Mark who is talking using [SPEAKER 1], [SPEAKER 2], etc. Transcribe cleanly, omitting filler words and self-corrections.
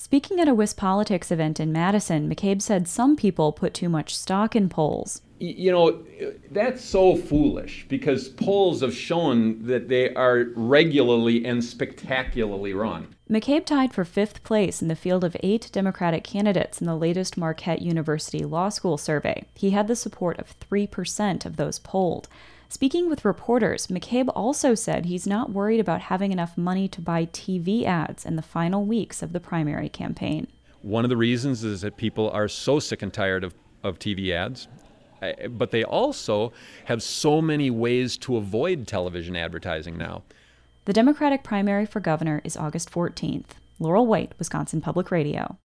[SPEAKER 1] Speaking at a WisPolitics event in Madison, McCabe said some people put too much stock in polls.
[SPEAKER 2] You know, that's so foolish because polls have shown that they are regularly and spectacularly wrong.
[SPEAKER 1] McCabe tied for fifth place in the field of 8 Democratic candidates in the latest Marquette University Law School survey. He had the support of 3% of those polled. Speaking with reporters, McCabe also said he's not worried about having enough money to buy TV ads in the final weeks of the primary campaign.
[SPEAKER 2] One of the reasons is that people are so sick and tired of TV ads, but they also have so many ways to avoid television advertising now.
[SPEAKER 1] The Democratic primary for governor is August 14th. Laurel White, Wisconsin Public Radio.